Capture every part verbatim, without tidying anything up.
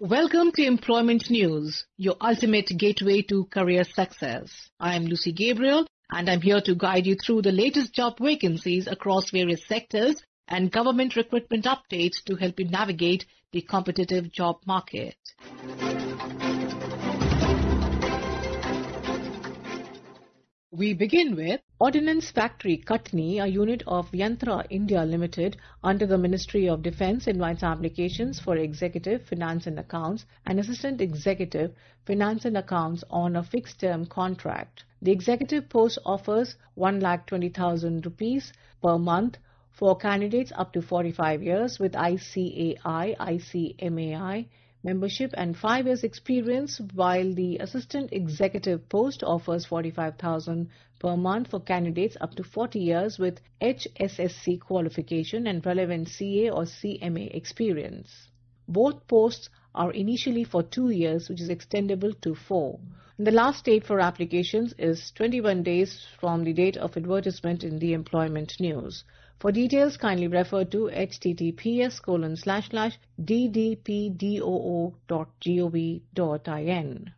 Welcome to Employment News, your ultimate gateway to career success. I am Lucy Gabriel and I'm here to guide you through the latest job vacancies across various sectors and government recruitment updates to help you navigate the competitive job market. We begin with Ordnance Factory Katni, a unit of Yantra India Limited under the Ministry of Defence, invites applications for Executive Finance and Accounts and Assistant Executive Finance and Accounts on a fixed-term contract. The executive post offers one lakh twenty thousand rupees per month for candidates up to forty-five years with I C A I, I C M A I membership and five years experience, while the assistant executive post offers forty-five thousand per month for candidates up to forty years with H S S C qualification and relevant C A or C M A experience. Both posts are initially for two years, which is extendable to four. And the last date for applications is twenty-one days from the date of advertisement in the Employment News. For details, kindly refer to https colon slash slash ddpdoo dot gov dot in.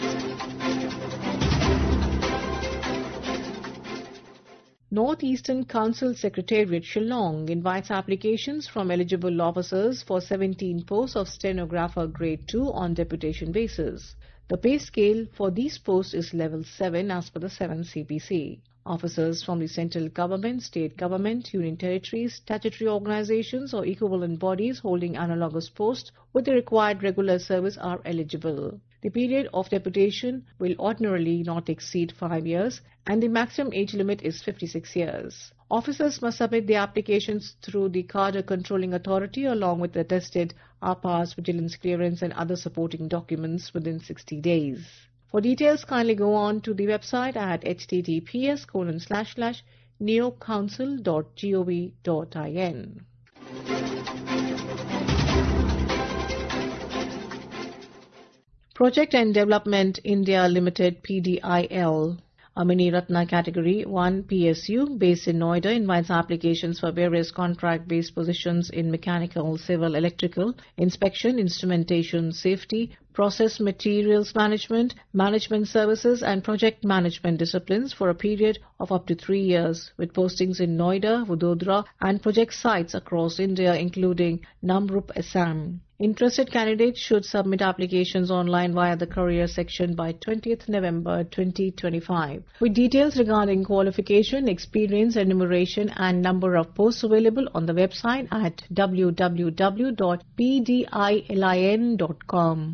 Northeastern Council Secretariat Shillong invites applications from eligible officers for seventeen posts of stenographer grade two on deputation basis. The pay scale for these posts is level seven as per the seventh C P C. Officers from the central government, state government, union territories, statutory organizations or equivalent bodies holding analogous posts with the required regular service are eligible. The period of deputation will ordinarily not exceed five years and the maximum age limit is fifty-six years. Officers must submit the applications through the Cadre Controlling Authority along with attested R P A S, vigilance clearance and other supporting documents within sixty days. For details, kindly go on to the website at https colon slash slash neocouncil dot gov dot in. Project and Development India Limited P D I L, a Mini Ratna Category one P S U based in Noida, invites applications for various contract-based positions in mechanical, civil, electrical, inspection, instrumentation, safety, process materials management, management services and project management disciplines for a period of up to three years with postings in Noida, Vadodara and project sites across India including Namrup, Assam. Interested candidates should submit applications online via the career section by twentieth November twenty twenty-five. With details regarding qualification, experience, enumeration and number of posts available on the website at w w w dot p d i lin dot com.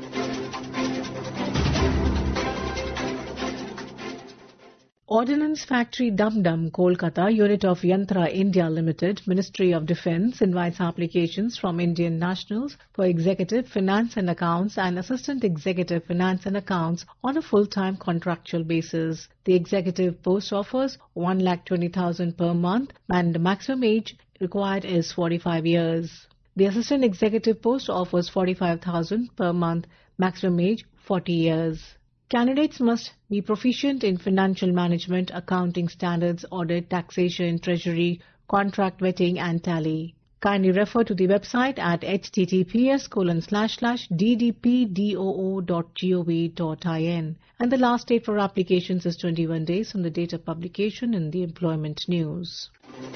Ordnance Factory Dum Dum, Kolkata, unit of Yantra India Limited, Ministry of Defence, invites applications from Indian nationals for Executive Finance and Accounts and Assistant Executive Finance and Accounts on a full-time contractual basis. The executive post offers one lakh twenty thousand per month and the maximum age required is forty-five years. The Assistant Executive post offers forty-five thousand per month, maximum age forty years. Candidates must be proficient in financial management, accounting standards, audit, taxation, treasury, contract vetting and tally. Kindly refer to the website at https colon slash slash ddpdoo dot gov dot in. And the last date for applications is twenty-one days from the date of publication in the Employment News.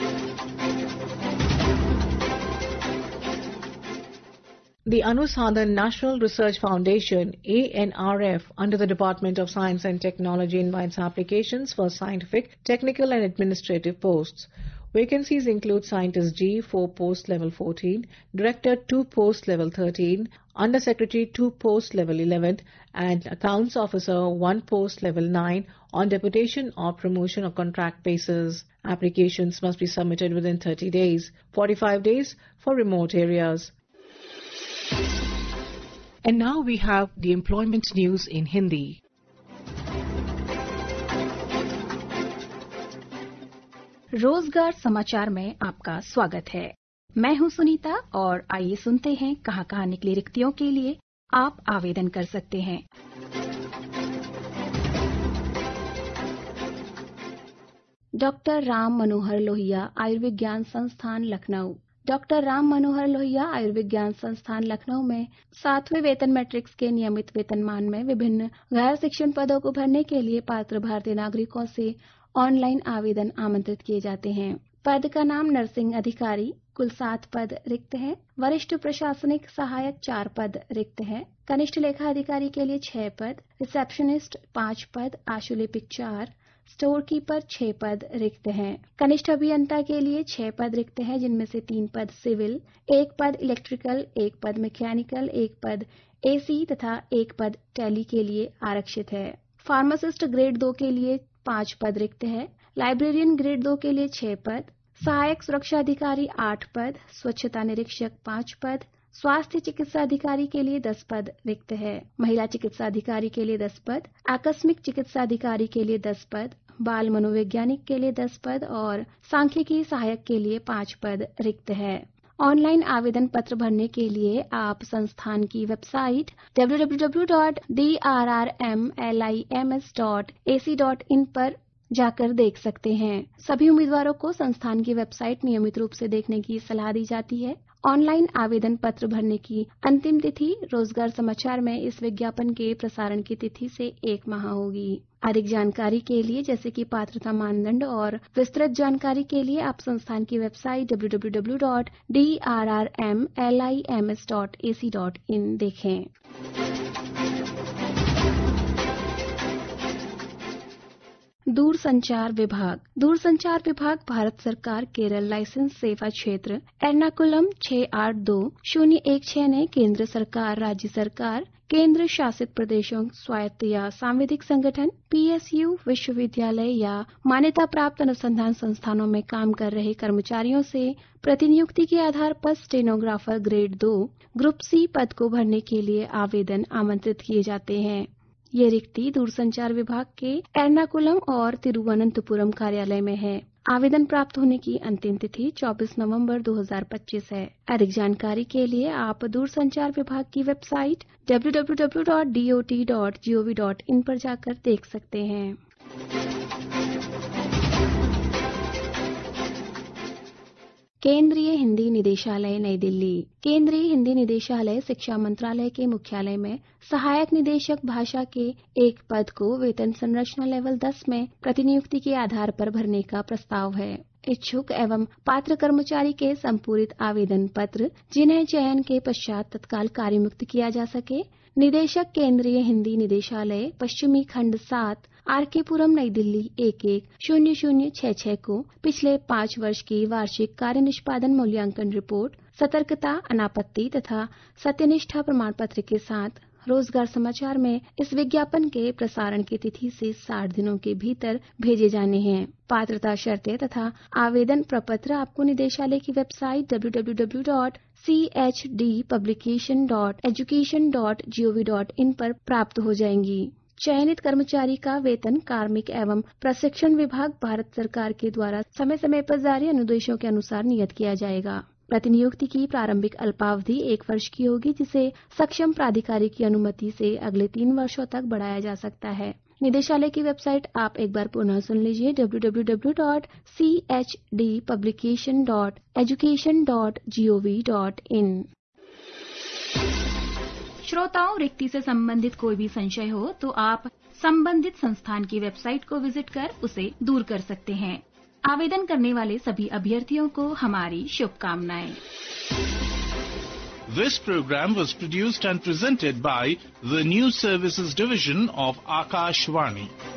The Anusadhan National Research Foundation, A N R F, under the Department of Science and Technology invites applications for scientific, technical and administrative posts. Vacancies include Scientist G, four post level fourteen, Director two post level thirteen, Under Secretary two post level eleven and Accounts Officer one post level nine on deputation or promotion or contract basis. Applications must be submitted within thirty days, forty-five days for remote areas. And now we have the Employment News in Hindi. रोजगार समाचार में आपका स्वागत है। मैं हूं सुनीता और आइए सुनते हैं कहां कहां निकली रिक्तियों के लिए आप आवेदन कर सकते हैं। डॉक्टर राम मनोहर लोहिया आयुर्विज्ञान संस्थान लखनऊ डॉक्टर राम मनोहर लोहिया आयुर्विज्ञान संस्थान लखनऊ में सातवें वेतन मैट्रिक्स के नियमित वेतनमान में विभिन्न गैर शिक्षण पदों को भरने के लिए पात्र भारतीय नागरिकों से ऑनलाइन आवेदन आमंत्रित किए जाते हैं। पद का नाम नर्सिंग अधिकारी, कुल सात पद रिक्त हैं। वरिष्ठ प्रशासनिक सहायक चार पद रिक्त हैं। कनिष्ठ लेखा अधिकारी के लिए छह पद, रिसेप्शनिस्ट पांच पद, आशुलिपिक चार, स्टोर कीपर छह पद रिक्त हैं। कनिष्ठ अभियंता के लिए छह पद रिक्त हैं, जिनमें से तीन पद सिविल, एक पद इलेक्ट्रिकल, एक पद मैकेनिकल, एक पद एसी तथा एक पद टैली के लिए आरक्षित है। फार्मासिस्ट ग्रेड दो के लिए पांच पद रिक्त है। लाइब्रेरियन ग्रेड दो के लिए छह पद, सहायक सुरक्षा अधिकारी आठ पद, स्वच्छता निरीक्षक पांच पद, स्वास्थ्य चिकित्सा अधिकारी के लिए दस पद रिक्त है। महिला चिकित्सा अधिकारी के लिए दस पद, आकस्मिक चिकित्सा अधिकारी के लिए दस पद, बाल मनोवैज्ञानिक के लिए दस पद और सांख्यिकी सहायक के लिए पांच पद रिक्त है। ऑनलाइन आवेदन पत्र भरने के लिए आप संस्थान की website W W W dot D R R M L I M S dot A C dot in पर जाकर देख सकते हैं। सभी उम्मीदवारों को संस्थान की वेबसाइट नियमित रूप से देखने की सलाह दी जाती है। ऑनलाइन आवेदन पत्र भरने की अंतिम तिथि रोजगार समाचार में इस विज्ञापन के प्रसारण की तिथि से एक माह होगी। अधिक जानकारी के लिए जैसे कि पात्रता मानदंड और विस्तृत जानकारी के लिए आप संस्थान की website W W W dot D R R M L I M S dot A C dot in देखें। दूरसंचार विभाग दूरसंचार विभाग भारत सरकार केरल लाइसेंस सेवा क्षेत्र एर्नाकुलम छह आठ दो शून्य एक छह ने केंद्र सरकार, राज्य सरकार, केंद्र शासित प्रदेशों, स्वायत्त या सांविधिक संगठन, पीएसयू, विश्वविद्यालय या मान्यता प्राप्त अनुसंधान संस्थानों में काम कर रहे कर्मचारियों से प्रतिनियुक्ति के आधार पर स्टेनोग्राफर ग्रेड दो ग्रुप सी पद को भरने के लिए आवेदन आमंत्रित किए जाते हैं। ये रिक्ति दूरसंचार विभाग के एर्नाकुलम और तिरुवनंतपुरम कार्यालय में है। आवेदन प्राप्त होने की अंतिम तिथि चौबीस नवंबर दो हज़ार पच्चीस है। अधिक जानकारी के लिए आप दूरसंचार विभाग की website W W W dot D O T dot G O V dot in पर जाकर देख सकते हैं। केंद्रीय हिंदी निदेशालय नई दिल्ली केंद्रीय हिंदी निदेशालय शिक्षा मंत्रालय के मुख्यालय में सहायक निदेशक भाषा के एक पद को वेतन संरचना लेवल दस में प्रतिनियुक्ति के आधार पर भरने का प्रस्ताव है। इच्छुक एवं पात्र कर्मचारी के संपूरित आवेदन पत्र, जिन्हें चयन के पश्चात तत्काल कार्यमुक्त किया जा सके, निदेशक केंद्रीय हिंदी निदेशालय पश्चिमी खंड सात आर के पुरम नई दिल्ली एक एक शून्य शून्य छह छह को पिछले पाँच वर्ष की वार्षिक कार्य निष्पादन मूल्यांकन रिपोर्ट, सतर्कता, अनापत्ति तथा सत्यनिष्ठा प्रमाण पत्र के साथ रोजगार समाचार में इस विज्ञापन के प्रसारण की तिथि से साठ दिनों के भीतर भेजे जाने हैं। पात्रता शर्तें तथा आवेदन प्रपत्र आपको निदेशालय की website W W W dot C H D publication dot education dot G O V dot in पर प्राप्त हो जाएंगी। चयनित कर्मचारी का वेतन कार्मिक एवं प्रशिक्षण विभाग भारत सरकार के द्वारा समय समय पर जारी अनुदेशों के अनुसार नियत किया जाएगा। प्रतिनियुक्ति की प्रारंभिक अल्पावधि एक वर्ष की होगी, जिसे सक्षम प्राधिकारी की अनुमति से अगले तीन वर्षों तक बढ़ाया जा सकता है। निदेशालय की वेबसाइट आप एक बार पुनः सुन लीजिए W W W dot C H D publication dot education dot G O V dot in. श्रोताओं, रिक्ति से संबंधित कोई भी संशय हो तो आप संबंधित संस्थान की वेबसाइट को विजिट कर उसे दूर कर सकते हैं। आवेदन करने वाले सभी अभ्यर्थियों को हमारी शुभकामनाएं। This program was produced and presented by the News Services Division of Akashvani.